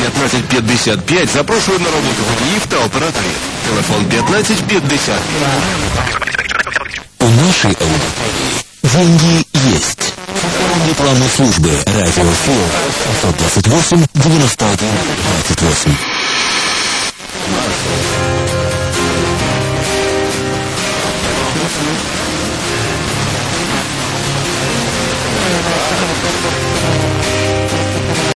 1555. Запрошую на роботу ліфта операторів. Телефон 1555. У нашей аудитории деньги есть. Рекламной службы «Радио Флор» 528 91 28.